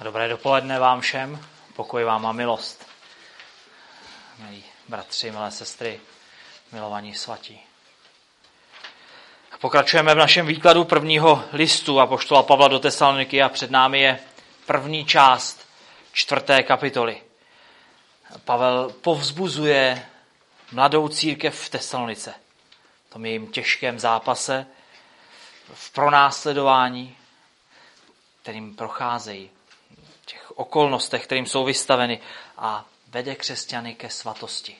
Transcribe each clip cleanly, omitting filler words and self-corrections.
Dobré dopoledne vám všem, pokoj vám a milost. Milí bratři, milé sestry, milovaní svatí. Pokračujeme v našem výkladu prvního listu apoštola Pavla do Tesaloniky a před námi je první část 4. kapitoly. Pavel povzbuzuje mladou církev v Tesalonice, v tom jejím těžkém zápase, v pronásledování, kterým procházejí, těch okolnostech, kterým jsou vystaveny, a vede křesťany ke svatosti.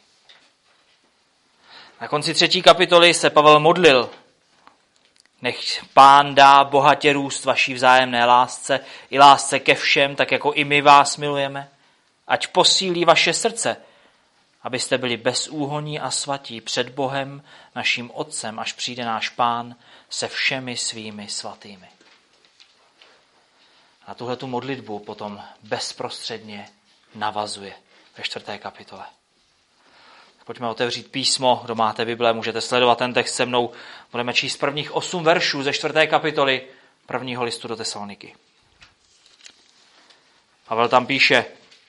Na konci 3. kapitoly se Pavel modlil: nech Pán dá bohatě růst vaší vzájemné lásce i lásce ke všem, tak jako i my vás milujeme. Ať posílí vaše srdce, abyste byli bezúhonní a svatí před Bohem, naším Otcem, až přijde náš Pán se všemi svými svatými. Na tuhletu modlitbu potom bezprostředně navazuje ve 4. kapitole. Pojďme otevřít písmo, kdo máte Bible, můžete sledovat ten text se mnou. Budeme číst prvních 8 veršů ze 4. kapitoly prvního listu do Tesaloniky. Pavel tam píše: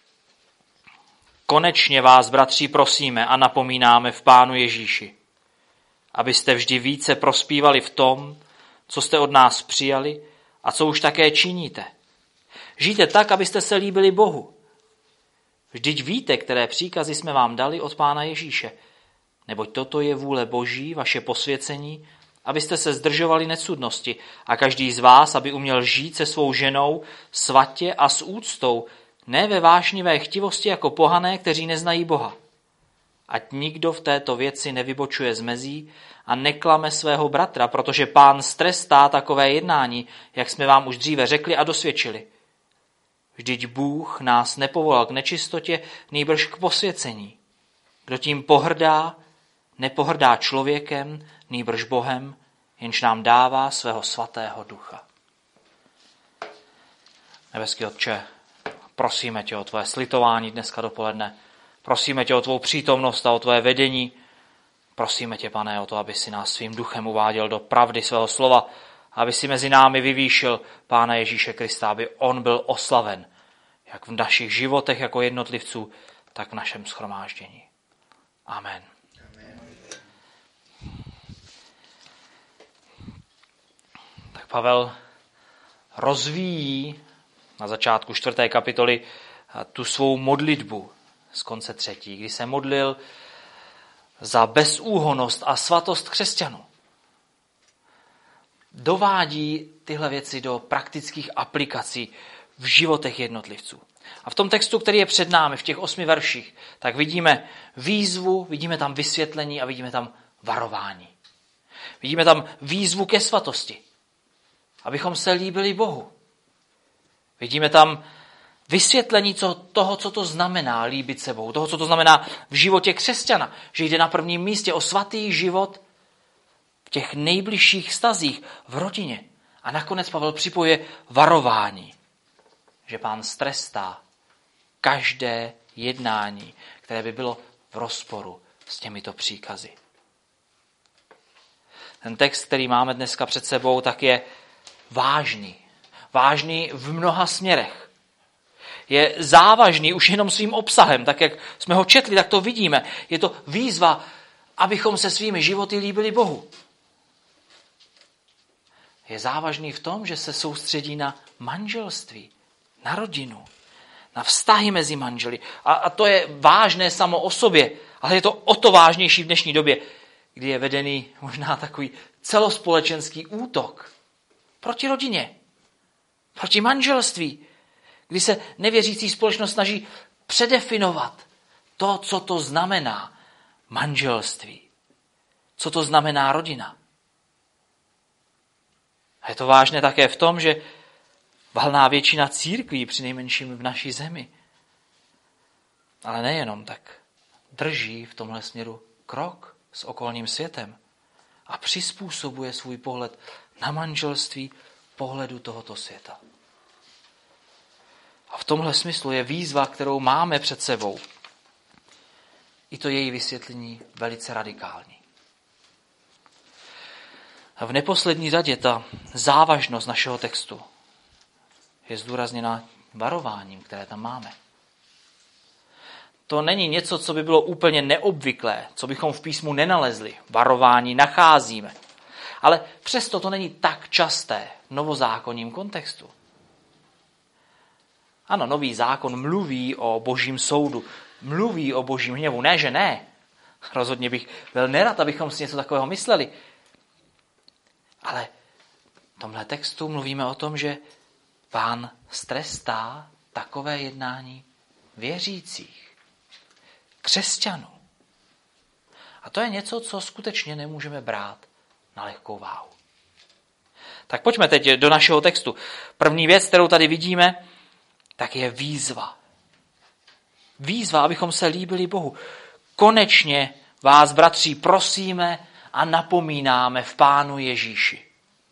konečně vás, bratři, prosíme a napomínáme v Pánu Ježíši, abyste vždy více prospívali v tom, co jste od nás přijali a co už také činíte. Žijte tak, abyste se líbili Bohu. Vždyť víte, které příkazy jsme vám dali od Pána Ježíše. Neboť toto je vůle Boží, vaše posvěcení, abyste se zdržovali necudnosti a každý z vás, aby uměl žít se svou ženou svatě a s úctou, ne ve vášnivé chtivosti jako pohané, kteří neznají Boha. Ať nikdo v této věci nevybočuje z mezí a neklame svého bratra, protože Pán strestá takové jednání, jak jsme vám už dříve řekli a dosvědčili. Vždyť Bůh nás nepovolal k nečistotě, nýbrž k posvěcení. Kdo tím pohrdá, nepohrdá člověkem, nýbrž Bohem, jenž nám dává svého svatého ducha. Nebeský Otče, prosíme tě o tvoje slitování dneska dopoledne. Prosíme tě o tvou přítomnost a o tvoje vedení. Prosíme tě, Pane, o to, aby si nás svým duchem uváděl do pravdy svého slova, aby si mezi námi vyvýšil Pána Ježíše Krista, aby on byl oslaven, jak v našich životech jako jednotlivců, tak v našem shromáždění. Amen. Tak Pavel rozvíjí na začátku 4. kapitoly tu svou modlitbu z konce 3., kdy se modlil za bezúhonnost a svatost křesťanů. Dovádí tyhle věci do praktických aplikací v životech jednotlivců. A v tom textu, který je před námi, v těch 8 verších, tak vidíme výzvu, vidíme tam vysvětlení a vidíme tam varování. Vidíme tam výzvu ke svatosti, abychom se líbili Bohu. Vidíme tam vysvětlení toho, co to znamená líbit se Bohu, toho, co to znamená v životě křesťana, že jde na prvním místě o svatý život v těch nejbližších vztazích, v rodině. A nakonec Pavel připojuje varování, že Pán strestá každé jednání, které by bylo v rozporu s těmito příkazy. Ten text, který máme dneska před sebou, tak je vážný. Vážný v mnoha směrech. Je závažný už jenom svým obsahem, tak jak jsme ho četli, tak to vidíme. Je to výzva, abychom se svými životy líbili Bohu. Je závažný v tom, že se soustředí na manželství, na rodinu, na vztahy mezi manželi. A to je vážné samo o sobě, ale je to o to vážnější v dnešní době, kdy je vedený možná takový celospolečenský útok proti rodině, proti manželství, kdy se nevěřící společnost snaží předefinovat to, co to znamená manželství, co to znamená rodina. A je to vážné také v tom, že valná většina církví, přinejmenším v naší zemi, ale nejenom tak, drží v tomhle směru krok s okolním světem a přizpůsobuje svůj pohled na manželství pohledu tohoto světa. A v tomhle smyslu je výzva, kterou máme před sebou, i to její vysvětlení velice radikální. A v neposlední řadě ta závažnost našeho textu je zdůrazněna varováním, které tam máme. To není něco, co by bylo úplně neobvyklé, co bychom v písmu nenalezli. Varování nacházíme. Ale přesto to není tak časté v novozákonním kontextu. Ano, nový zákon mluví o božím soudu, mluví o božím hněvu. Ne, že ne. Rozhodně bych byl nerad, abychom si něco takového mysleli. Ale v tomhle textu mluvíme o tom, že Pán strestá takové jednání věřících, křesťanů. A to je něco, co skutečně nemůžeme brát na lehkou váhu. Tak pojďme teď do našeho textu. První věc, kterou tady vidíme, tak je výzva. Výzva, abychom se líbili Bohu. Konečně vás, bratři, prosíme a napomínáme v Pánu Ježíši.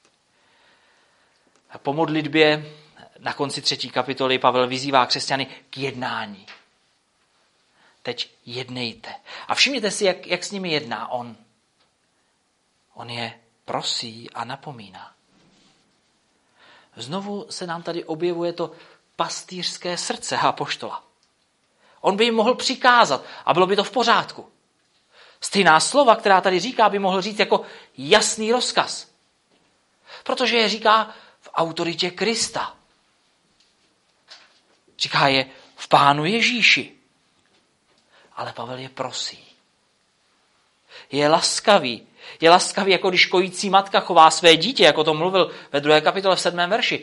A po modlitbě na konci 3. kapitoly Pavel vyzývá křesťany k jednání. Teď jednejte. A všimněte si, jak s nimi jedná on. On je prosí a napomíná. Znovu se nám tady objevuje to pastýřské srdce apoštola. On by jim mohl přikázat a bylo by to v pořádku. Stejná slova, která tady říká, by mohl říct jako jasný rozkaz. Protože je říká v autoritě Krista. Říká je v Pánu Ježíši. Ale Pavel je prosí. Je laskavý. Je laskavý, jako když kojící matka chová své dítě, jako to mluvil ve 2. kapitole v 7. verši.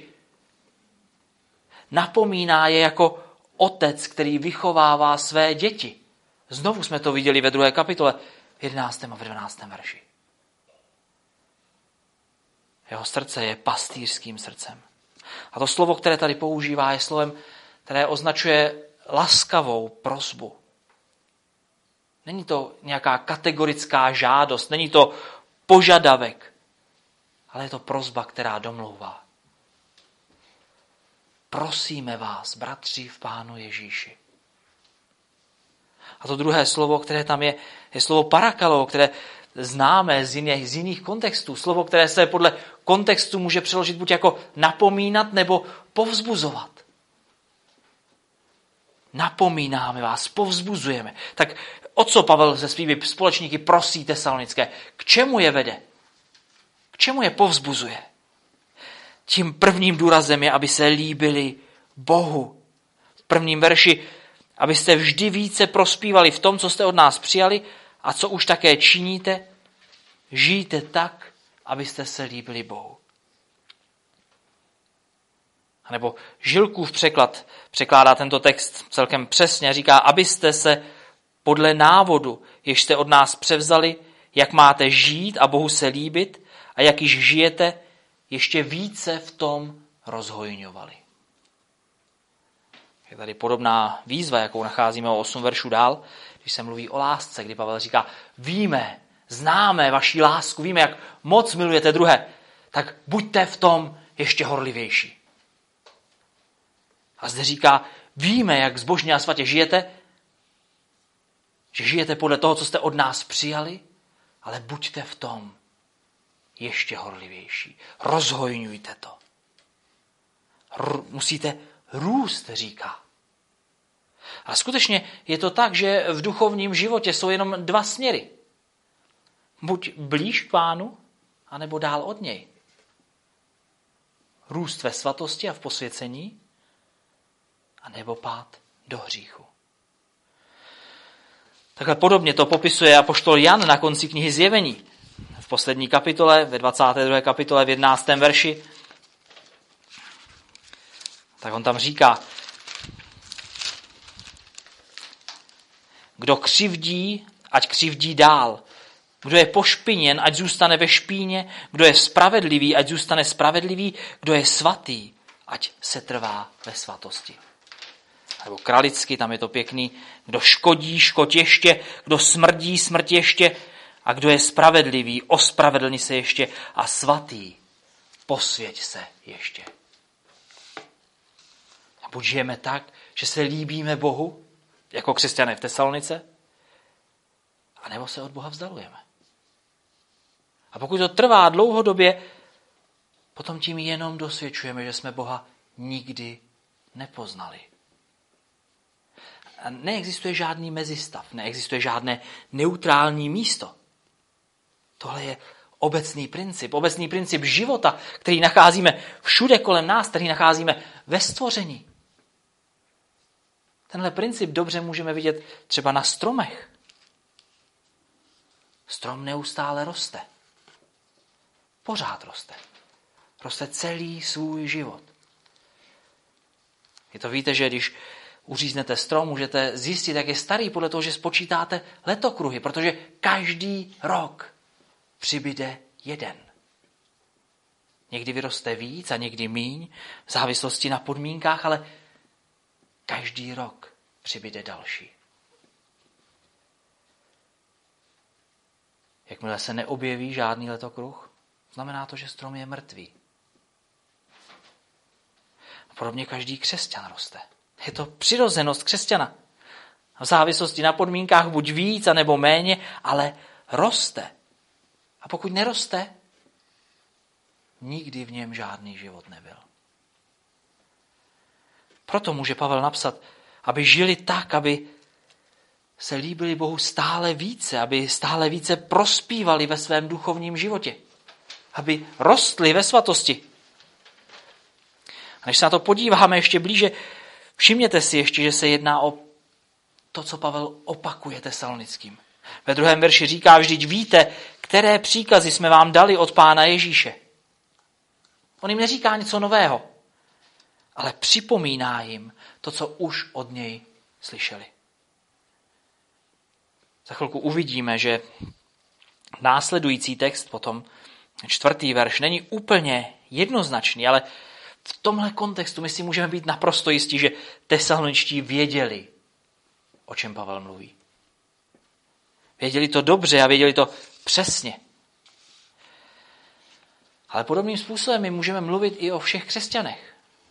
Napomíná je jako otec, který vychovává své děti. Znovu jsme to viděli ve 2. kapitole v 11. a v 12. verši. Jeho srdce je pastýřským srdcem. A to slovo, které tady používá, je slovem, které označuje laskavou prosbu. Není to nějaká kategorická žádost, není to požadavek, ale je to prosba, která domlouvá. Prosíme vás, bratři v Pánu Ježíši. A to druhé slovo, které tam je slovo parakalo, které známe z jiných kontextů. Slovo, které se podle kontextu může přeložit buď jako napomínat, nebo povzbuzovat. Napomínáme vás, povzbuzujeme. Tak o co Pavel se svými společníky prosí Tesalonické? K čemu je vede? K čemu je povzbuzuje? Tím prvním důrazem je, aby se líbili Bohu. V prvním verši, abyste vždy více prospívali v tom, co jste od nás přijali a co už také činíte, žijte tak, abyste se líbili Bohu. A nebo Žilkův překlad překládá tento text celkem přesně. Říká, abyste se podle návodu, jež jste od nás převzali, jak máte žít a Bohu se líbit a jak již žijete, ještě více v tom rozhojňovali. Je tady podobná výzva, jakou nacházíme o 8 veršů dál, když se mluví o lásce, kdy Pavel říká, víme, známe vaši lásku, víme, jak moc milujete druhé, tak buďte v tom ještě horlivější. A zde říká, víme, jak zbožně a svatě žijete, že žijete podle toho, co jste od nás přijali, ale buďte v tom ještě horlivější. Rozhojňujte to. Musíte růst, říká. A skutečně je to tak, že v duchovním životě jsou jenom dva směry. Buď blíž k Pánu, anebo dál od něj. Růst ve svatosti a v posvěcení, anebo pád do hříchu. Takhle podobně to popisuje apoštol Jan na konci knihy Zjevení. V poslední kapitole, ve 22. kapitole, v 11. verši. Tak on tam říká, kdo křivdí, ať křivdí dál. Kdo je pošpiněn, ať zůstane ve špíně. Kdo je spravedlivý, ať zůstane spravedlivý. Kdo je svatý, ať se trvá ve svatosti. Nebo kralicky, tam je to pěkný. Kdo škodí, škoď ještě. Kdo smrdí, smrt ještě. A kdo je spravedlivý, ospravedlni se ještě. A svatý, posvěť se ještě. A buď žijeme tak, že se líbíme Bohu, jako křesťané v Tesalonice, anebo se od Boha vzdalujeme. A pokud to trvá dlouhodobě, potom tím jenom dosvědčujeme, že jsme Boha nikdy nepoznali. A neexistuje žádný mezistav, neexistuje žádné neutrální místo. Tohle je obecný princip života, který nacházíme všude kolem nás, který nacházíme ve stvoření. Tenhle princip dobře můžeme vidět třeba na stromech. Strom neustále roste. Pořád roste. Roste celý svůj život. Je to víte, že když uříznete strom, můžete zjistit, jak je starý, podle toho, že spočítáte letokruhy, protože každý rok přibyde jeden. Někdy vyroste víc a někdy míň, v závislosti na podmínkách, ale každý rok přibyde další. Jakmile se neobjeví žádný letokruh, znamená to, že strom je mrtvý. A podobně každý křesťan roste. Je to přirozenost křesťana. V závislosti na podmínkách buď víc, anebo méně, ale roste. A pokud neroste, nikdy v něm žádný život nebyl. Proto může Pavel napsat, aby žili tak, aby se líbili Bohu stále více, aby stále více prospívali ve svém duchovním životě, aby rostli ve svatosti. A než se na to podíváme ještě blíže, všimněte si ještě, že se jedná o to, co Pavel opakuje Tesalonickým. Ve 2. verši říká, vždyť víte, které příkazy jsme vám dali od Pána Ježíše. On jim neříká něco nového, ale připomíná jim to, co už od něj slyšeli. Za chvilku uvidíme, že následující text potom, 4. verš, není úplně jednoznačný, ale v tomhle kontextu my si můžeme být naprosto jistí, že tesaloničtí věděli, o čem Pavel mluví. Věděli to dobře a věděli to přesně. Ale podobným způsobem my můžeme mluvit i o všech křesťanech.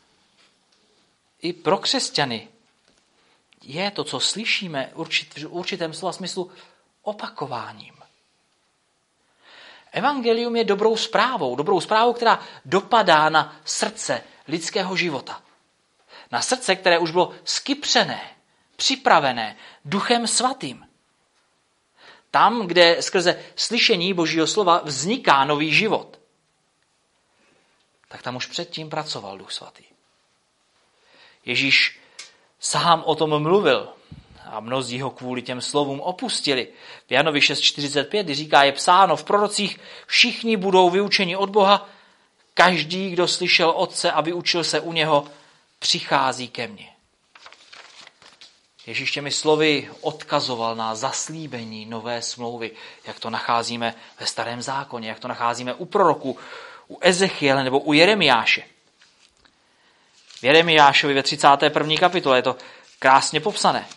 I pro křesťany je to, co slyšíme v určitém slova smyslu, opakováním. Evangelium je dobrou zprávou, která dopadá na srdce lidského života. Na srdce, které už bylo skypřené, připravené Duchem Svatým. Tam, kde skrze slyšení Božího slova vzniká nový život, tak tam už předtím pracoval Duch Svatý. Ježíš sám o tom mluvil a mnozí ho kvůli těm slovům opustili. V Janovi 6.45, kdy říká, je psáno v prorocích, všichni budou vyučeni od Boha, každý, kdo slyšel Otce a vyučil se u něho, přichází ke mně. Ježíš těmi slovy odkazoval na zaslíbení nové smlouvy, jak to nacházíme ve Starém zákoně, jak to nacházíme u proroků, u Ezechiele nebo u Jeremiáše. V Jeremiášovi ve 31. kapitole je to krásně popsané.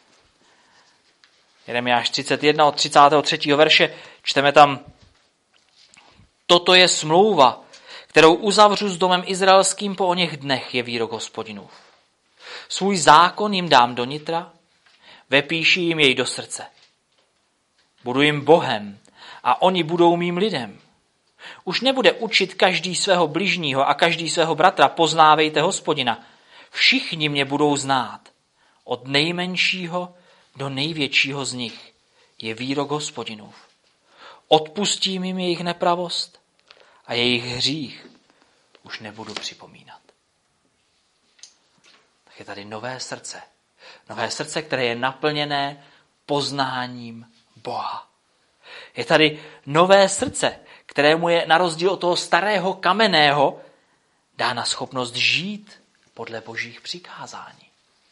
Jeremiáš 31 od 33. verše čteme tam: Toto je smlouva, kterou uzavřu s domem izraelským po oněch dnech, je výrok Hospodinův. Svůj zákon jim dám do nitra, vepíši jim jej do srdce. Budu jim Bohem a oni budou mým lidem. Už nebude učit každý svého bližního a každý svého bratra, poznávejte Hospodina. Všichni mě budou znát. Od nejmenšího do největšího z nich je výrok Hospodinův. Odpustím jim jejich nepravost a jejich hřích už nebudu připomínat. Tak je tady nové srdce. Nové srdce, které je naplněné poznáním Boha. Je tady nové srdce, kterému je na rozdíl od toho starého kamenného dána schopnost žít podle Božích přikázání.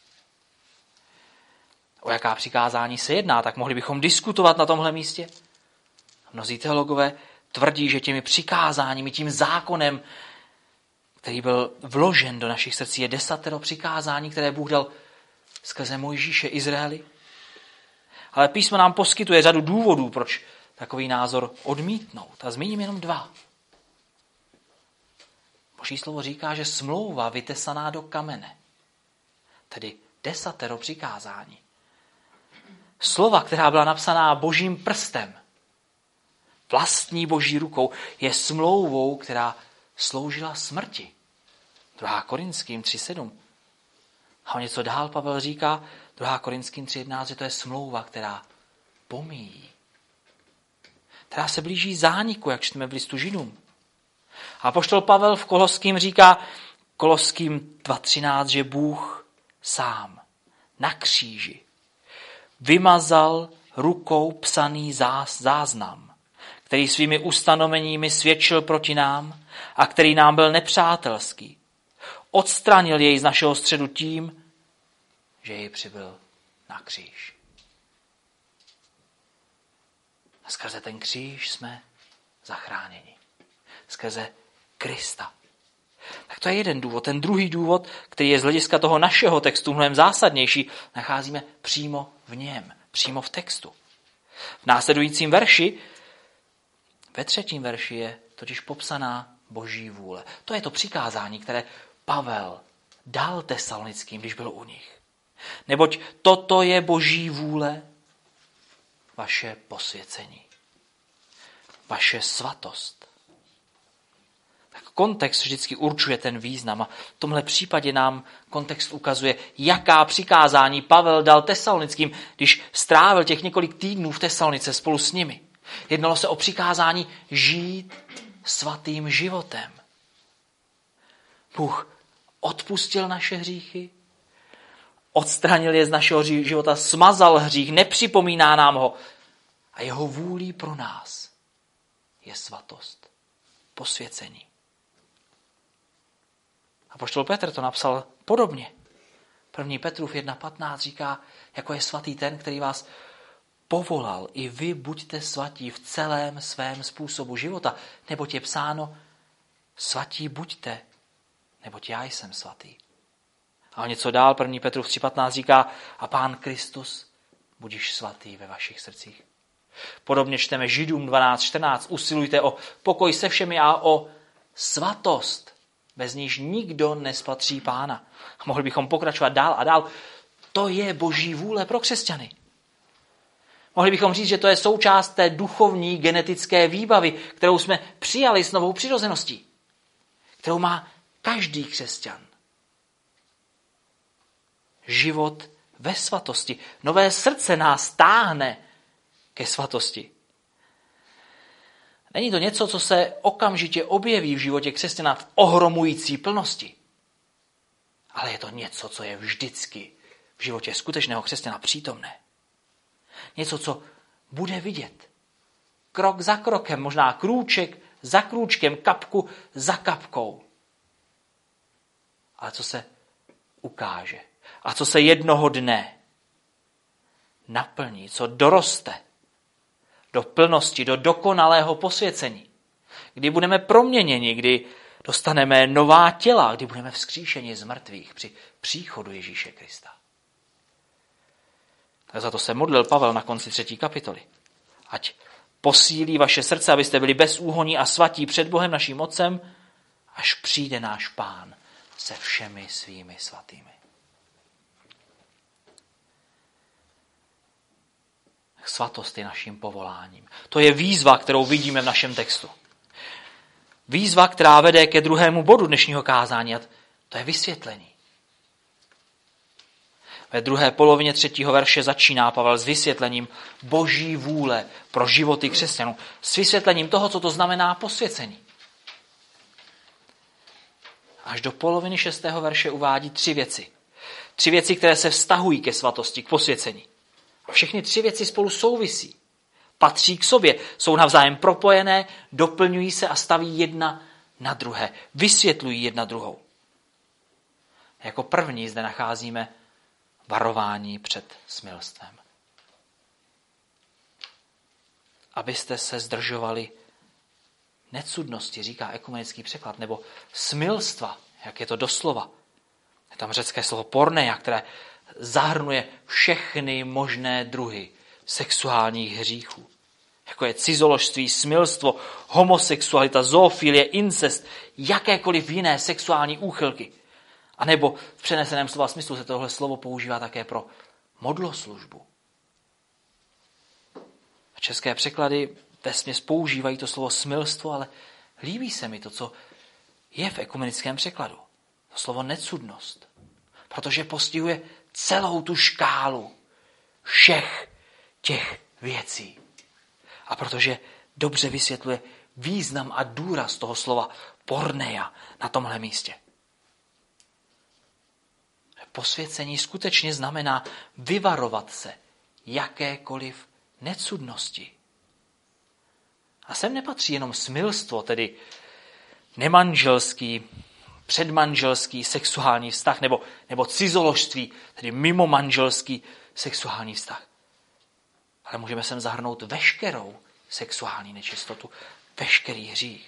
O jaká přikázání se jedná, tak mohli bychom diskutovat na tomhle místě. Mnozí teologové tvrdí, že těmi přikázáními, tím zákonem, který byl vložen do našich srdcí, je 10 přikázání, které Bůh dal skrze Mojžíše Izraeli. Ale písmo nám poskytuje řadu důvodů, proč takový názor odmítnout. A zmíním jenom 2. Boží slovo říká, že smlouva vytesaná do kamene, tedy 10 přikázání. Slova, která byla napsaná Božím prstem, vlastní Boží rukou, je smlouvou, která sloužila smrti. 2. Korinským 3.7. A o něco dál Pavel říká, 2. Korinským 3.11, že to je smlouva, která pomíjí. Která se blíží zániku, jak čteme v listu Židům. A apoštol Pavel v Koloským říká, Koloským 2.13, že Bůh sám na kříži vymazal rukou psaný záznam, který svými ustanoveními svědčil proti nám a který nám byl nepřátelský. Odstranil jej z našeho středu tím, že jej přibyl na kříž. A skrze ten kříž jsme zachráněni. Skrze Krista. Tak to je jeden důvod. Ten druhý důvod, který je z hlediska toho našeho textu mnohem zásadnější, nacházíme přímo v něm, přímo v textu. V následujícím verši, ve 3. verši je totiž popsaná Boží vůle. To je to přikázání, které Pavel dal Tesalonickým, když byl u nich. Neboť toto je Boží vůle, vaše posvěcení, vaše svatost. Tak kontext vždycky určuje ten význam a v tomhle případě nám kontext ukazuje, jaká přikázání Pavel dal Tesalonickým, když strávil těch několik týdnů v Tesalonice spolu s nimi. Jednalo se o přikázání žít svatým životem. Bůh odpustil naše hříchy, odstranil je z našeho života, smazal hřích, nepřipomíná nám ho. A jeho vůlí pro nás je svatost, posvěcení. Apoštol Petr to napsal podobně. 1. Petrův 1.15 říká, jako je svatý ten, který vás povolal. I vy buďte svatí v celém svém způsobu života, neboť je psáno, svatí buďte, neboť já jsem svatý. A o něco dál 1. Petrův 3.15 říká, a Pán Kristus budiš svatý ve vašich srdcích. Podobně čteme Židům 12.14, usilujte o pokoj se všemi a o svatost, bez níž nikdo nespatří Pána. A mohli bychom pokračovat dál a dál. To je Boží vůle pro křesťany. Mohli bychom říct, že to je součást té duchovní genetické výbavy, kterou jsme přijali s novou přirozeností, kterou má každý křesťan. Život ve svatosti. Nové srdce nás táhne ke svatosti. Není to něco, co se okamžitě objeví v životě křesťana v ohromující plnosti. Ale je to něco, co je vždycky v životě skutečného křesťana přítomné. Něco, co bude vidět. Krok za krokem, možná krůček za krůčkem, kapku za kapkou. Ale co se ukáže. A co se jednoho dne naplní, co doroste do plnosti, do dokonalého posvěcení. Kdy budeme proměněni, kdy dostaneme nová těla, kdy budeme vzkříšeni z mrtvých při příchodu Ježíše Krista. Tak za to se modlil Pavel na konci 3. kapitoly. Ať posílí vaše srdce, abyste byli bezúhonní a svatí před Bohem naším Otcem, až přijde náš Pán se všemi svými svatými. Svatost je naším povoláním. To je výzva, kterou vidíme v našem textu. Výzva, která vede ke druhému bodu dnešního kázání, a to je vysvětlení. Ve druhé polovině 3. verše začíná Pavel s vysvětlením Boží vůle pro životy křesťanů. S vysvětlením toho, co to znamená posvěcení. Až do poloviny 6. verše uvádí 3 věci. 3 věci, které se vztahují ke svatosti, k posvěcení. A všechny 3 věci spolu souvisí. Patří k sobě, jsou navzájem propojené, doplňují se a staví jedna na druhé. Vysvětlují jedna druhou. Jako první zde nacházíme varování před smilstvem. Abyste se zdržovali necudnosti, říká ekumenický překlad, nebo smilstva, jak je to doslova. Je tam řecké slovo porneia, které zahrnuje všechny možné druhy sexuálních hříchů. Jako je cizoložství, smilstvo, homosexualita, zoofilie, incest, jakékoliv jiné sexuální úchylky. A nebo v přeneseném slova smyslu se tohle slovo používá také pro modloslužbu. A české překlady vesměs používají to slovo smilstvo, ale líbí se mi to, co je v ekumenickém překladu. To slovo necudnost. Protože postihuje celou tu škálu všech těch věcí. A protože dobře vysvětluje význam a důraz toho slova porneia na tomhle místě. Posvěcení skutečně znamená vyvarovat se jakékoliv necudnosti. A sem nepatří jenom smilstvo, tedy nemanželský, předmanželský sexuální vztah, nebo cizoložství, tedy mimomanželský sexuální vztah. Ale můžeme sem zahrnout veškerou sexuální nečistotu, veškerý hřích.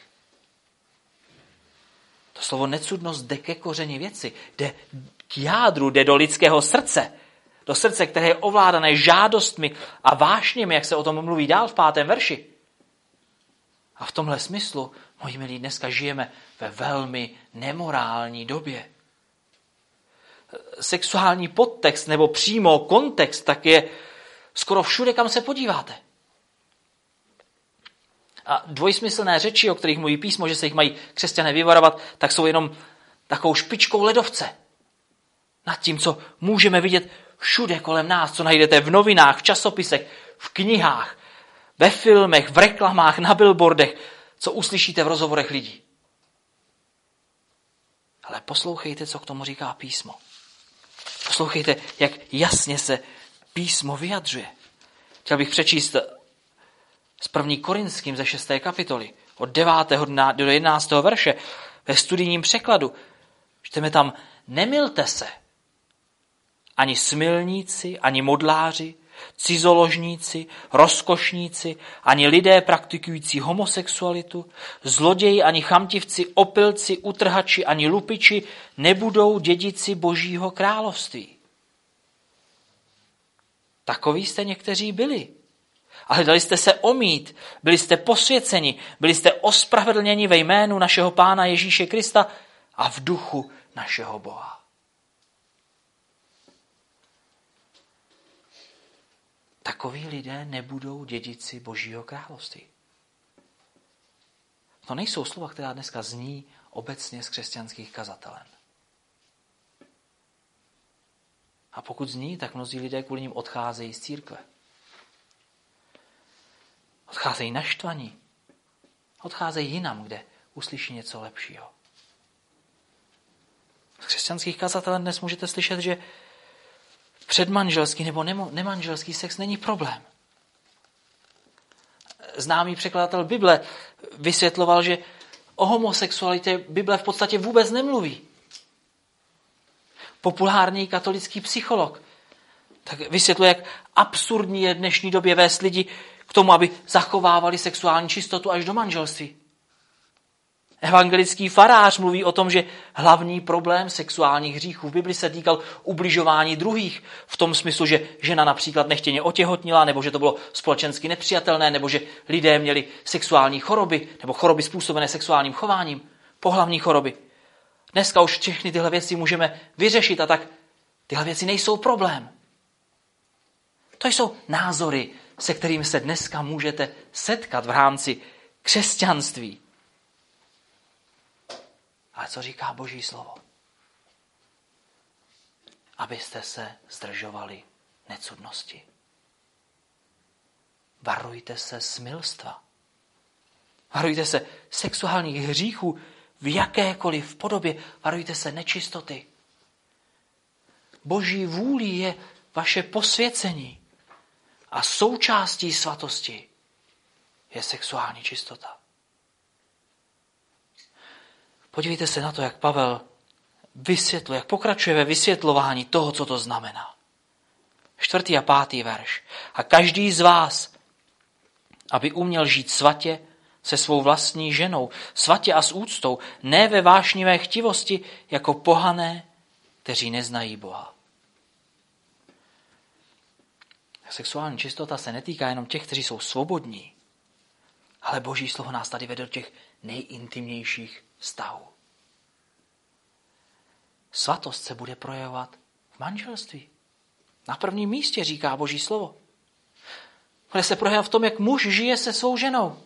To slovo necudnost jde ke kořeni věci, jde k jádru, jde do lidského srdce. Do srdce, které je ovládané žádostmi a vášněmi, jak se o tom mluví dál v 5. verši. A v tomhle smyslu, moji milí, dneska žijeme ve velmi nemorální době. Sexuální podtext nebo přímo kontext tak je skoro všude, kam se podíváte. A dvojsmyslné řeči, o kterých mluví písmo, že se jich mají křesťané vyvarovat, tak jsou jenom takovou špičkou ledovce. Nad tím, co můžeme vidět všude kolem nás, co najdete v novinách, v časopisech, v knihách, ve filmech, v reklamách, na billboardech, co uslyšíte v rozhovorech lidí. Ale poslouchejte, co k tomu říká písmo. Poslouchejte, jak jasně se písmo vyjadřuje. Chtěl bych přečíst z 1. Korinským ze 6. kapitoly od 9. do 11. verše ve studijním překladu. Čteme tam: nemilte se, ani smilníci, ani modláři, cizoložníci, rozkošníci, ani lidé praktikující homosexualitu, zloději, ani chamtivci, opilci, utrhači, ani lupiči nebudou dědici Božího království. Takoví jste někteří byli. Ale dali jste se omýt, byli jste posvěceni, byli jste ospravedlněni ve jménu našeho Pána Ježíše Krista a v duchu našeho Boha. Takoví lidé nebudou dědici Božího království. To nejsou slova, která dneska zní obecně z křesťanských kazatelen. A pokud zní, tak mnozí lidé kvůli nim odcházejí z církve. Odcházejí naštvaní. Odcházejí jinam, kde uslyší něco lepšího. Z křesťanských kazatelen dnes můžete slyšet, že předmanželský nebo nemanželský sex není problém. Známý překladatel Bible vysvětloval, že o homosexualitě Bible v podstatě vůbec nemluví. Populární katolický psycholog tak vysvětluje, jak absurdní je v dnešní době vést lidi k tomu, aby zachovávali sexuální čistotu až do manželství. Evangelický farář mluví o tom, že hlavní problém sexuálních hříchů v Bibli se týkal ubližování druhých, v tom smyslu, že žena například nechtěně otěhotnila, nebo že to bylo společensky nepřijatelné, nebo že lidé měli sexuální choroby, nebo choroby způsobené sexuálním chováním, pohlavní choroby. Dneska už všechny tyhle věci můžeme vyřešit a tak tyhle věci nejsou problém. To jsou názory, se kterými se dneska můžete setkat v rámci křesťanství. Ale co říká Boží slovo? Abyste se zdržovali necudnosti. Varujte se smilstva. Varujte se sexuálních hříchů v jakékoliv podobě. Varujte se nečistoty. Boží vůlí je vaše posvěcení. A součástí svatosti je sexuální čistota. Podívejte se na to, jak Pavel vysvětluje, jak pokračuje ve vysvětlování toho, co to znamená. 4. a 5. verš. A každý z vás, aby uměl žít svatě se svou vlastní ženou, svatě a s úctou, ne ve vášnivé chtivosti, jako pohané, kteří neznají Boha. Sexuální čistota se netýká jenom těch, kteří jsou svobodní, ale Boží slovo nás tady vede do těch nejintimnějších vztahů. Svatost se bude projevovat v manželství. Na prvním místě říká Boží slovo. Bude se projevovat v tom, jak muž žije se svou ženou.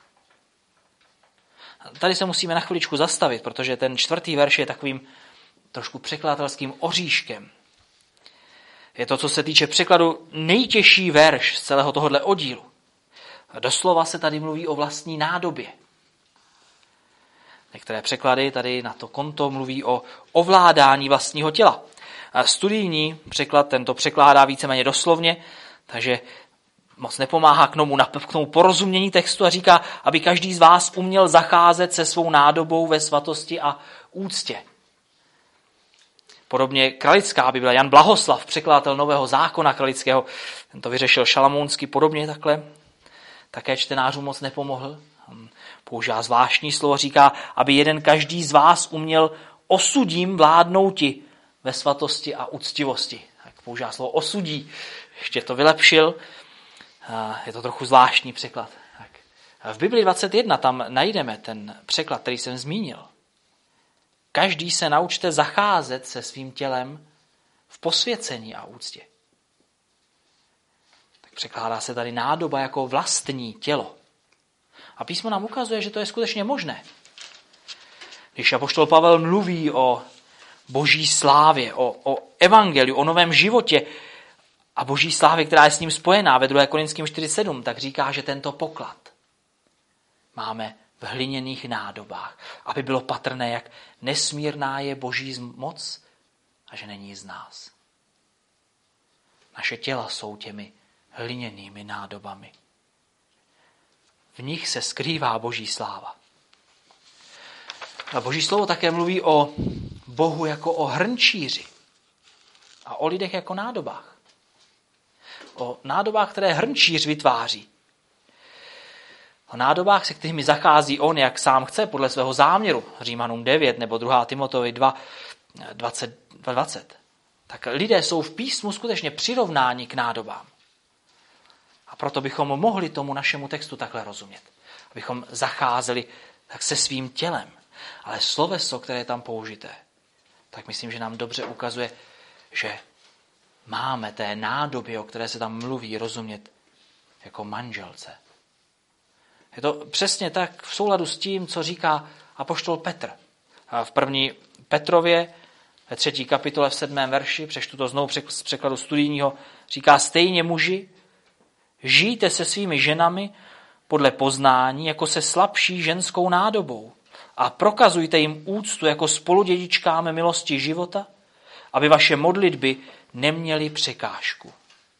Tady se musíme na chviličku zastavit, protože ten 4. verš je trošku překladatelským oříškem. Je to, co se týče překladu, nejtěžší verš z celého tohohle oddílu. Doslova se tady mluví o vlastní nádobě. Některé překlady tady na to konto mluví o ovládání vlastního těla. Studijní překlad tento překládá víceméně doslovně, takže moc nepomáhá k tomu porozumění textu a říká, aby každý z vás uměl zacházet se svou nádobou ve svatosti a úctě. Podobně kralická Bible, Jan Blahoslav, překladatel Nového zákona kralického, ten to vyřešil šalamounsky, podobně takhle, také čtenářům moc nepomohl. Používá zvláštní slovo, říká, aby jeden každý z vás uměl osudím vládnouti ve svatosti a uctivosti. Tak používá slovo osudí, ještě to vylepšil, je to trochu zvláštní překlad. Tak. V Bibli 21 tam najdeme ten překlad, který jsem zmínil. Každý se naučte zacházet se svým tělem v posvěcení a úctě. Tak překládá se tady nádoba jako vlastní tělo. A písmo nám ukazuje, že to je skutečně možné. Když apoštol Pavel mluví o boží slávě, o evangeliu, o novém životě a boží slávě, která je s ním spojená ve 2. Korinským 4:7, tak říká, že tento poklad máme v hliněných nádobách, aby bylo patrné, jak nesmírná je boží moc a že není z nás. Naše těla jsou těmi hliněnými nádobami. V nich se skrývá boží sláva. A boží slovo také mluví o Bohu jako o hrnčíři a o lidech jako nádobách. O nádobách, které hrnčíř vytváří. O nádobách, se kterými zachází on, jak sám chce, podle svého záměru. Římanům 9 nebo 2. Timoteovi 2:20. Tak lidé jsou v písmu skutečně přirovnáni k nádobám. A proto bychom mohli tomu našemu textu takhle rozumět. Abychom zacházeli tak se svým tělem. Ale sloveso, které je tam použité, tak myslím, že nám dobře ukazuje, že máme té nádobě, o které se tam mluví, rozumět jako manželce. Je to přesně tak v souladu s tím, co říká apoštol Petr. A v 1. Petrově, ve 3. kapitole v 7. verši, přečtu to znovu z překladu studijního, říká: stejně muži, žijte se svými ženami podle poznání jako se slabší ženskou nádobou a prokazujte jim úctu jako spoludědičkám milosti života, aby vaše modlitby neměly překážku.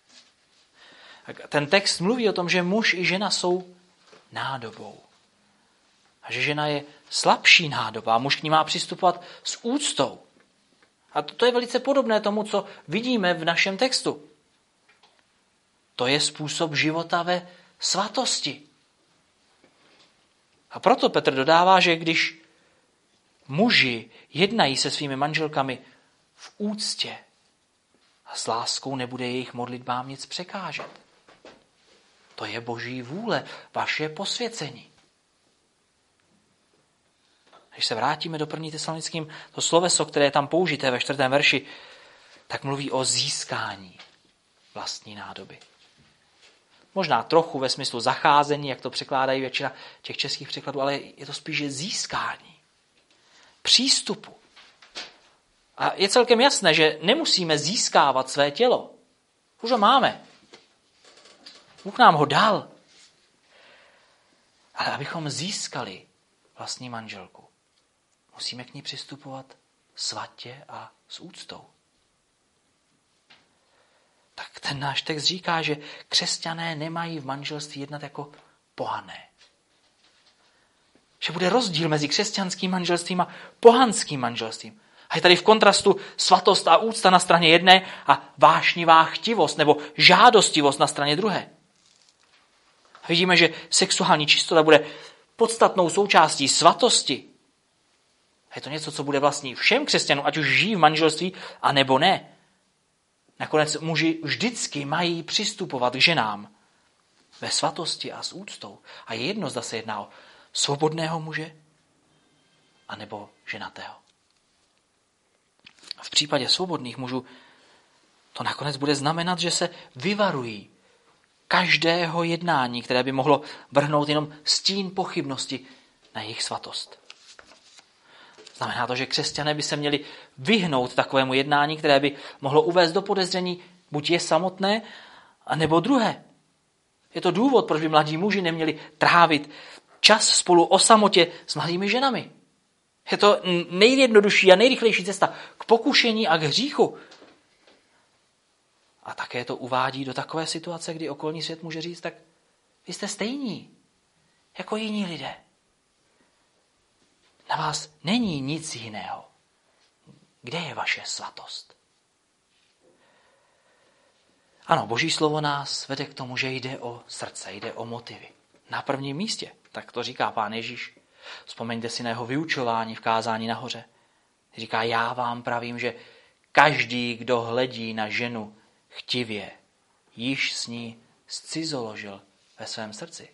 Ten text mluví o tom, že muž i žena jsou nádobou. A že žena je slabší nádoba a muž k ní má přistupovat s úctou. A to je velice podobné tomu, co vidíme v našem textu. To je způsob života ve svatosti. A proto Petr dodává, že když muži jednají se svými manželkami v úctě a s láskou, nebude jejich modlitbám nic překážet. To je boží vůle, vaše posvěcení. Když se vrátíme do 1. Tesalonickým, to sloveso, které je tam použité ve 4. verši, tak mluví o získání vlastní nádoby. Možná trochu ve smyslu zacházení, jak to překládají většina těch českých překladů, ale je to spíše získání, přístupu. A je celkem jasné, že nemusíme získávat své tělo. Už ho máme. Bůh nám ho dal. Ale abychom získali vlastní manželku, musíme k ní přistupovat svatě a s úctou. Tak ten náš text říká, že křesťané nemají v manželství jednat jako pohané. Že bude rozdíl mezi křesťanským manželstvím a pohanským manželstvím. A je tady v kontrastu svatost a úcta na straně jedné a vášnivá chtivost nebo žádostivost na straně druhé. A vidíme, že sexuální čistota bude podstatnou součástí svatosti. A je to něco, co bude vlastní všem křesťanům, ať už žijí v manželství, a nebo ne. Nakonec muži vždycky mají přistupovat k ženám ve svatosti a s úctou. A je jedno, zda se jedná o svobodného muže, anebo ženatého. V případě svobodných mužů to nakonec bude znamenat, že se vyvarují každého jednání, které by mohlo vrhnout jenom stín pochybnosti na jejich svatost. Znamená to, že křesťané by se měli vyhnout takovému jednání, které by mohlo uvést do podezření buď je samotné, anebo druhé. Je to důvod, proč by mladí muži neměli trávit čas spolu o samotě s mladými ženami. Je to nejjednodušší a nejrychlejší cesta k pokušení a k hříchu. A také to uvádí do takové situace, kdy okolní svět může říct, tak vy jste stejní jako jiní lidé. Na vás není nic jiného. Kde je vaše svatost? Ano, Boží slovo nás vede k tomu, že jde o srdce, jde o motivy. Na prvním místě, tak to říká Pán Ježíš. Vzpomeňte si na jeho vyučování v kázání nahoře. Říká, já vám pravím, že každý, kdo hledí na ženu chtivě, již s ní zcizoložil ve svém srdci.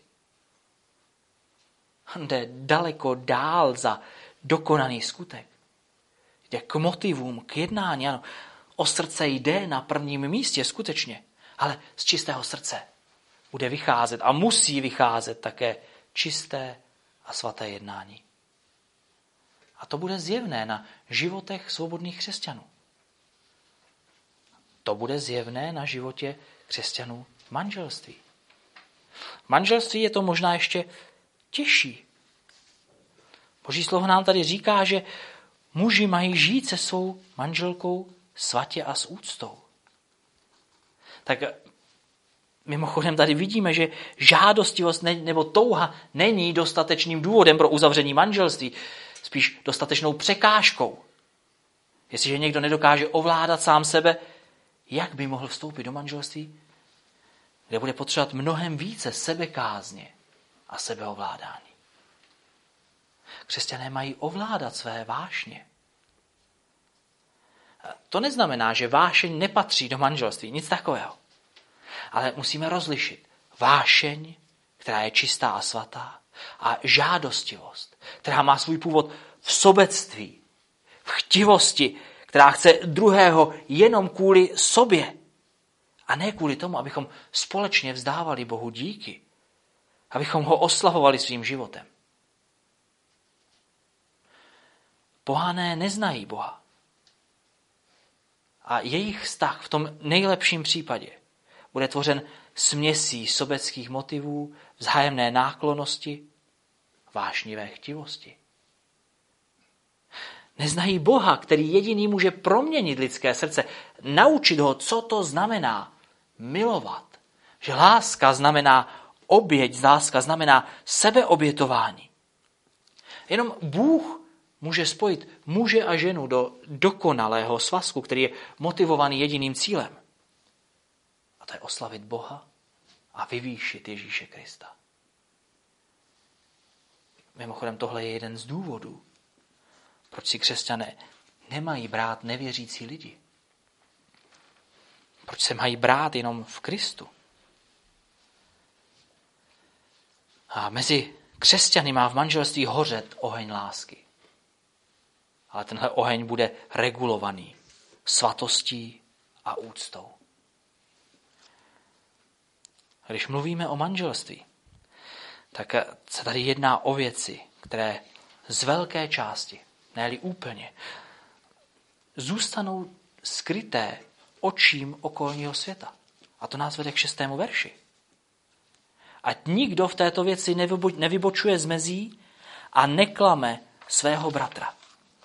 Jde daleko dál za dokonaný skutek. Jde k motivům, k jednání. Ano, o srdce jde na prvním místě skutečně, ale z čistého srdce bude vycházet a musí vycházet také čisté a svaté jednání. A to bude zjevné na životech svobodných křesťanů. To bude zjevné na životě křesťanů v manželství. V manželství je to možná ještě těžší. Boží slovo nám tady říká, že muži mají žít se svou manželkou svatě a s úctou. Tak mimochodem tady vidíme, že žádostivost nebo touha není dostatečným důvodem pro uzavření manželství, spíš dostatečnou překážkou. Jestliže někdo nedokáže ovládat sám sebe, jak by mohl vstoupit do manželství, kde bude potřebovat mnohem více sebekázně a sebeovládání. Křesťané mají ovládat své vášně. To neznamená, že vášeň nepatří do manželství, nic takového. Ale musíme rozlišit vášeň, která je čistá a svatá, a žádostivost, která má svůj původ v sobectví, v chtivosti, která chce druhého jenom kvůli sobě a ne kvůli tomu, abychom společně vzdávali Bohu díky, abychom ho oslavovali svým životem. Pohané neznají Boha. A jejich vztah v tom nejlepším případě bude tvořen směsí sobeckých motivů, vzájemné náklonnosti, vášnivé chtivosti. Neznají Boha, který jediný může proměnit lidské srdce, naučit ho, co to znamená milovat. Že láska znamená oběť, láska znamená sebeobětování. Jenom Bůh může spojit muže a ženu do dokonalého svazku, který je motivovaný jediným cílem. A to je oslavit Boha a vyvýšit Ježíše Krista. Mimochodem tohle je jeden z důvodů, proč si křesťané nemají brát nevěřící lidi. Proč se mají brát jenom v Kristu. A mezi křesťany má v manželství hořet oheň lásky. Ale tenhle oheň bude regulovaný svatostí a úctou. Když mluvíme o manželství, tak se tady jedná o věci, které z velké části, ne-li úplně, zůstanou skryté očím okolního světa. A to nás vede k 6. verši. Ať nikdo v této věci nevybočuje z mezí a neklame svého bratra.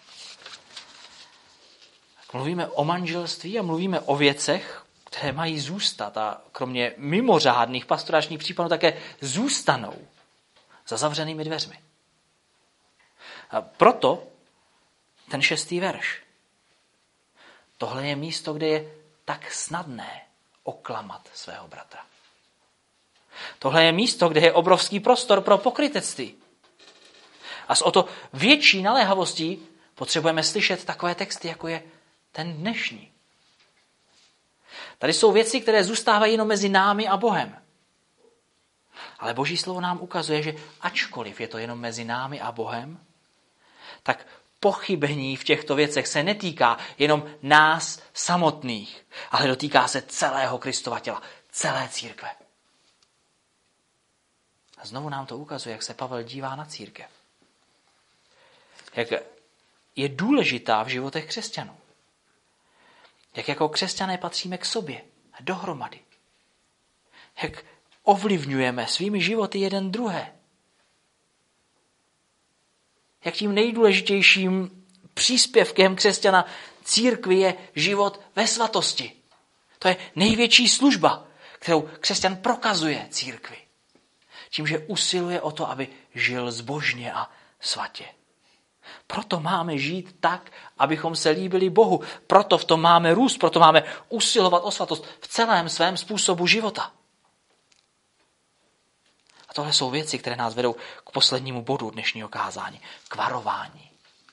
Mluvíme o manželství a mluvíme o věcech, které mají zůstat a kromě mimořádných pastoračních případů také zůstanou za zavřenými dveřmi. A proto ten 6. verš. Tohle je místo, kde je tak snadné oklamat svého bratra. Tohle je místo, kde je obrovský prostor pro pokrytectví. A s o to větší naléhavostí potřebujeme slyšet takové texty, jako je ten dnešní. Tady jsou věci, které zůstávají jenom mezi námi a Bohem. Ale Boží slovo nám ukazuje, že ačkoliv je to jenom mezi námi a Bohem, tak pochybení v těchto věcech se netýká jenom nás samotných, ale dotýká se celého Kristova těla, celé církve. A znovu nám to ukazuje, jak se Pavel dívá na církev. Jak je důležitá v životech křesťanů. Jak jako křesťané patříme k sobě dohromady. Jak ovlivňujeme svými životy jeden druhé. Jak tím nejdůležitějším příspěvkem křesťana církvi je život ve svatosti. To je největší služba, kterou křesťan prokazuje církvi. Tím, že usiluje o to, aby žil zbožně a svatě. Proto máme žít tak, abychom se líbili Bohu. Proto v tom máme růst, proto máme usilovat o svatost v celém svém způsobu života. A tohle jsou věci, které nás vedou k poslednímu bodu dnešního kázání. K varování.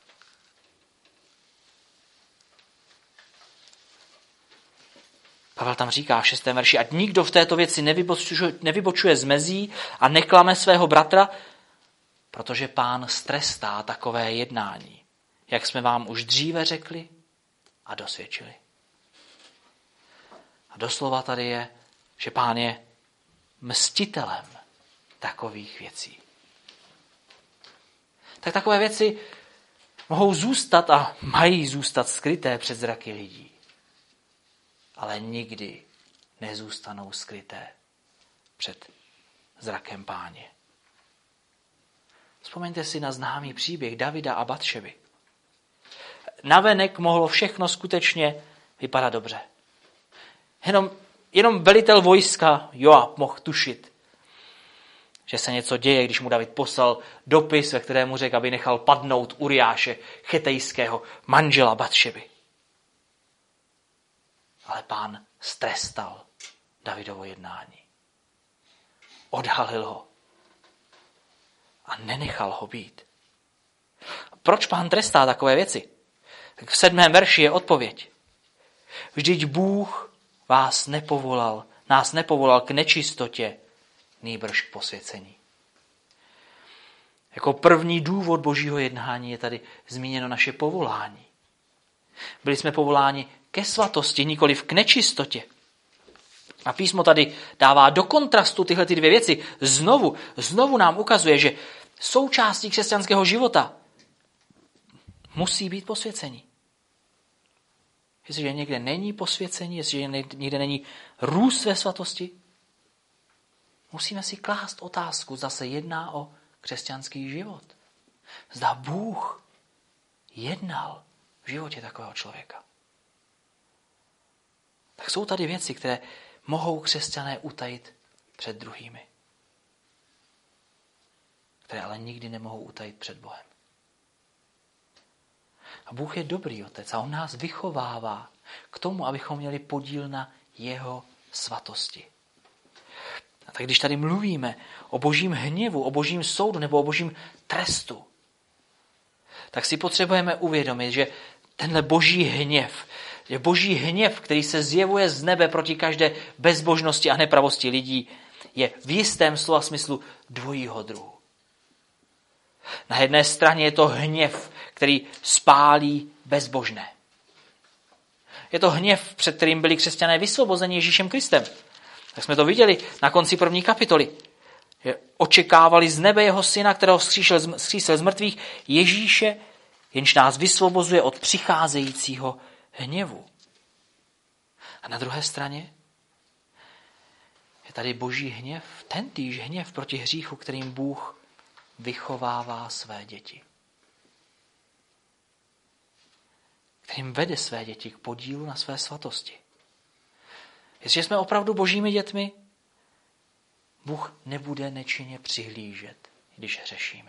Pavel tam říká v 6. verši, ať nikdo v této věci nevybočuje z mezí a neklame svého bratra, protože Pán strestá takové jednání, jak jsme vám už dříve řekli a dosvědčili. A doslova tady je, že Pán je mstitelem takových věcí. Tak takové věci mohou zůstat a mají zůstat skryté před zraky lidí. Ale nikdy nezůstanou skryté před zrakem Páně. Vzpomeňte si na známý příběh Davida a Batšeby. Navenek mohlo všechno skutečně vypadat dobře. Jenom velitel vojska Joab mohl tušit, že se něco děje, když mu David poslal dopis, ve kterému řekl, aby nechal padnout Uriáše, chetejského manžela Batšeby. Ale Pán strestal Davidovo jednání. Odhalil ho a nenechal ho být. Proč Pán trestá takové věci? Tak v 7. verši je odpověď. Vždyť Bůh nás nepovolal k nečistotě, nýbrž k posvěcení. Jako první důvod Božího jednání je tady zmíněno naše povolání. Byli jsme povoláni ke svatosti, nikoliv k nečistotě. A písmo tady dává do kontrastu tyhle ty dvě věci. Znovu nám ukazuje, že součástí křesťanského života musí být posvěcení. Jestliže někde není posvěcení, jestliže někde není růst ve svatosti, musíme si klást otázku, zda se jedná o křesťanský život. Zda Bůh jednal v životě takového člověka. Tak jsou tady věci, které mohou křesťané utajit před druhými. Které ale nikdy nemohou utajit před Bohem. A Bůh je dobrý otec a on nás vychovává k tomu, abychom měli podíl na jeho svatosti. A tak když tady mluvíme o božím hněvu, o božím soudu nebo o božím trestu, tak si potřebujeme uvědomit, že tenhle boží hněv, který se zjevuje z nebe proti každé bezbožnosti a nepravosti lidí, je v jistém slova smyslu dvojího druhu. Na jedné straně je to hněv, který spálí bezbožné. Je to hněv, před kterým byli křesťané vysvobozeni Ježíšem Kristem. Tak jsme to viděli na konci 1. kapitoly. Očekávali z nebe jeho syna, kterého vzkřísil z mrtvých, Ježíše, jenž nás vysvobozuje od přicházejícího hněvu. A na druhé straně je tady boží hněv, tentýž hněv proti hříchu, kterým Bůh vychovává své děti. Kterým vede své děti k podílu na své svatosti. Jestliže jsme opravdu božími dětmi, Bůh nebude nečinně přihlížet, když hřešíme.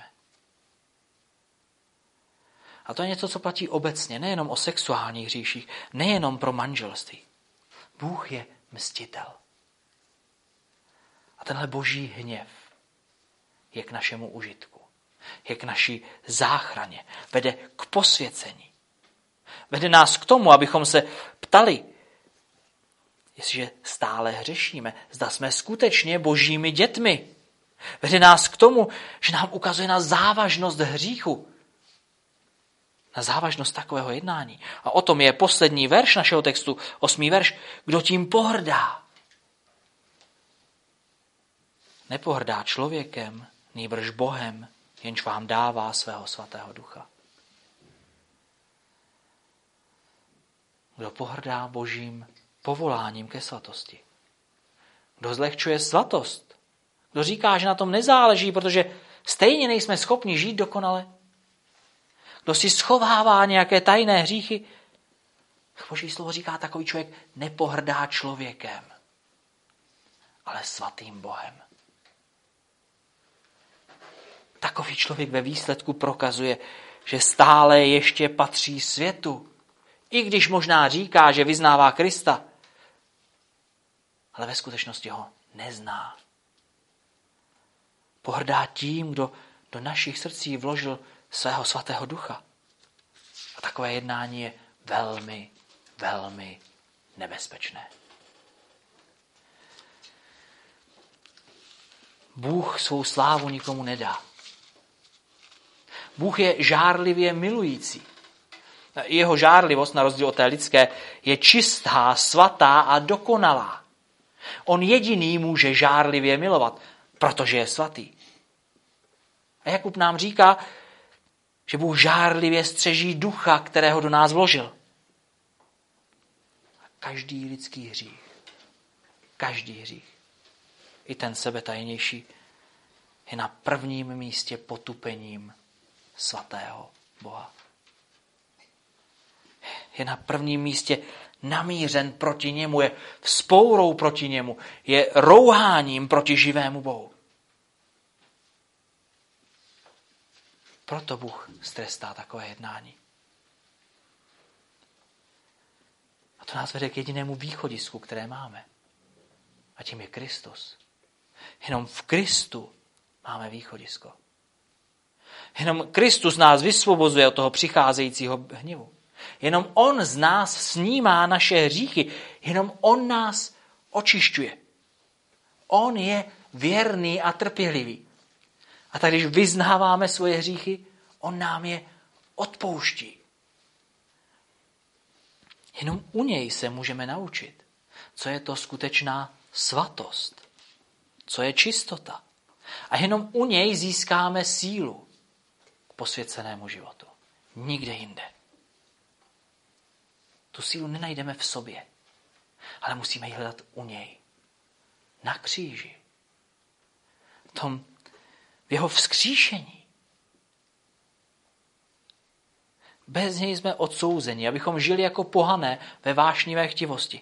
A to je něco, co platí obecně, nejenom o sexuálních hříších, nejenom pro manželství. Bůh je mstitel. A tenhle boží hněv je k našemu užitku, je k naší záchraně, vede k posvěcení. Vede nás k tomu, abychom se ptali, jestliže stále hřešíme, zda jsme skutečně božími dětmi. Vede nás k tomu, že nám ukazuje na závažnost hříchu, na závažnost takového jednání. A o tom je poslední verš našeho textu, 8. verš. Kdo tím pohrdá? Nepohrdá člověkem, nýbrž Bohem, jenž vám dává svého svatého ducha. Kdo pohrdá Božím povoláním ke svatosti. Kdo zlehčuje svatost. Kdo říká, že na tom nezáleží, protože stejně nejsme schopni žít dokonale. Kdo si schovává nějaké tajné hříchy. Boží slovo říká, takový člověk nepohrdá člověkem, ale svatým Bohem. Takový člověk ve výsledku prokazuje, že stále ještě patří světu. I když možná říká, že vyznává Krista, ale ve skutečnosti ho nezná. Pohrdá tím, kdo do našich srdcí vložil svého svatého ducha. A takové jednání je velmi, velmi nebezpečné. Bůh svou slávu nikomu nedá. Bůh je žárlivě milující. Jeho žárlivost, na rozdíl od té lidské, je čistá, svatá a dokonalá. On jediný může žárlivě milovat, protože je svatý. A Jakub nám říká, že Bůh žárlivě střeží ducha, kterého do nás vložil. A každý lidský hřích, i ten sebetajnější, je na prvním místě potupením svatého Boha. Je na prvním místě namířen proti němu, je vzpourou proti němu, je rouháním proti živému Bohu. Proto Bůh strestá takové jednání. A to nás vede k jedinému východisku, které máme. A tím je Kristus. Jenom v Kristu máme východisko. Jenom Kristus nás vysvobozuje od toho přicházejícího hněvu. Jenom on z nás snímá naše hříchy. Jenom on nás očišťuje. On je věrný a trpělivý. A tak, když vyznáváme svoje hříchy, on nám je odpouští. Jenom u něj se můžeme naučit, co je to skutečná svatost, co je čistota. A jenom u něj získáme sílu k posvěcenému životu. Nikde jinde. Tu sílu nenajdeme v sobě, ale musíme ji hledat u něj. Na kříži. V jeho vzkříšení. Bez něj jsme odsouzeni, abychom žili jako pohané ve vášnivé chtivosti.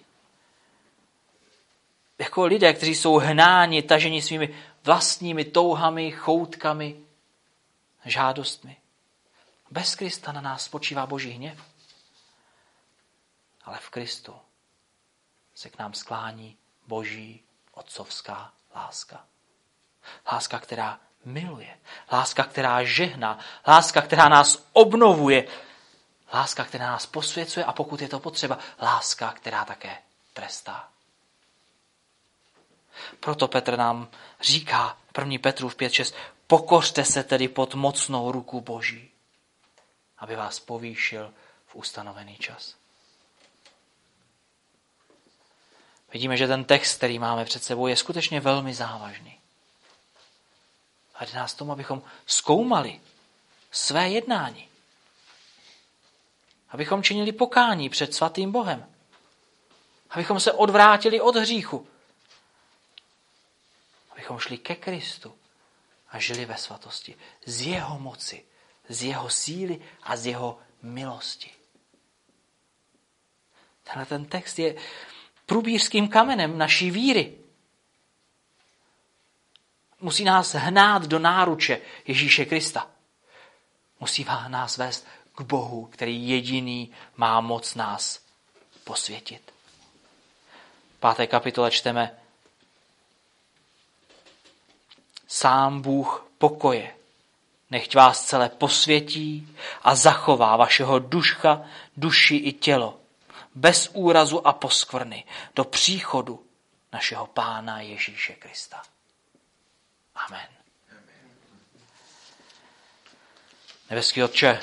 Jako lidé, kteří jsou hnáni, taženi svými vlastními touhami, choutkami, žádostmi. Bez Krista na nás spočívá Boží hněv. Ale v Kristu se k nám sklání Boží otcovská láska. Láska, která miluje. Láska, která žehná. Láska, která nás obnovuje. Láska, která nás posvěcuje a pokud je to potřeba, láska, která také trestá. Proto Petr nám říká, 1. Petrův 5.6, pokořte se tedy pod mocnou ruku Boží, aby vás povýšil v ustanovený čas. Vidíme, že ten text, který máme před sebou, je skutečně velmi závažný. A jde nás tomu, abychom zkoumali své jednání. Abychom činili pokání před svatým Bohem. Abychom se odvrátili od hříchu. Abychom šli ke Kristu a žili ve svatosti. Z jeho moci, z jeho síly a z jeho milosti. Tenhle ten text je průbířským kamenem naší víry. Musí nás hnát do náruče Ježíše Krista. Musí nás vést k Bohu, který jediný má moc nás posvětit. V 5. kapitole čteme: Sám Bůh pokoje, nechť vás celé posvětí a zachová vašeho duši i tělo, bez úrazu a poskvrny, do příchodu našeho Pána Ježíše Krista. Amen. Nebeský Otče,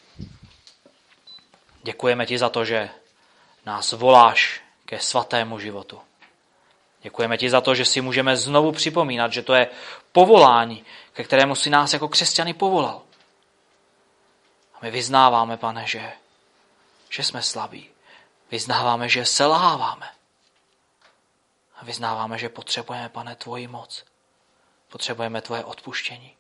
děkujeme ti za to, že nás voláš ke svatému životu. Děkujeme ti za to, že si můžeme znovu připomínat, že to je povolání, ke kterému si nás jako křesťany povolal. A my vyznáváme, Pane, že jsme slabí, Vyznáváme, že selháváme. A vyznáváme, že potřebujeme, Pane, tvoji moc. Potřebujeme tvoje odpuštění.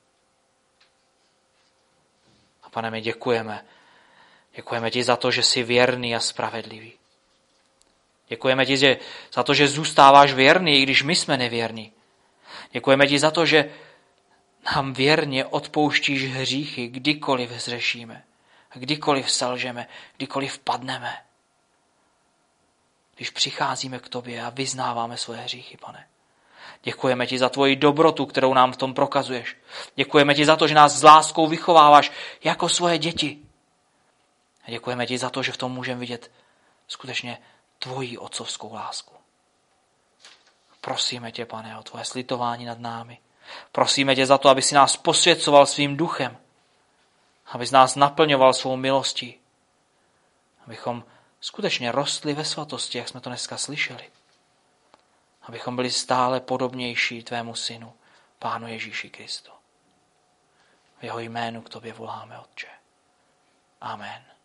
A Pane, my děkujeme. Děkujeme ti za to, že jsi věrný a spravedlivý. Děkujeme ti za to, že zůstáváš věrný, i když my jsme nevěrní. Děkujeme ti za to, že nám věrně odpouštíš hříchy, kdykoliv zřešíme, kdykoliv selžeme, kdykoliv padneme. Když přicházíme k tobě a vyznáváme svoje hříchy, Pane. Děkujeme ti za tvoji dobrotu, kterou nám v tom prokazuješ. Děkujeme ti za to, že nás s láskou vychováváš jako svoje děti. A děkujeme ti za to, že v tom můžeme vidět skutečně tvoji otcovskou lásku. Prosíme tě, Pane, o tvoje slitování nad námi. Prosíme tě za to, aby si nás posvěcoval svým duchem. Abys nás naplňoval svou milostí. Abychom skutečně rostli ve svatosti, jak jsme to dneska slyšeli. Abychom byli stále podobnější tvému synu, Pánu Ježíši Kristu. V jeho jménu k tobě voláme, Otče. Amen.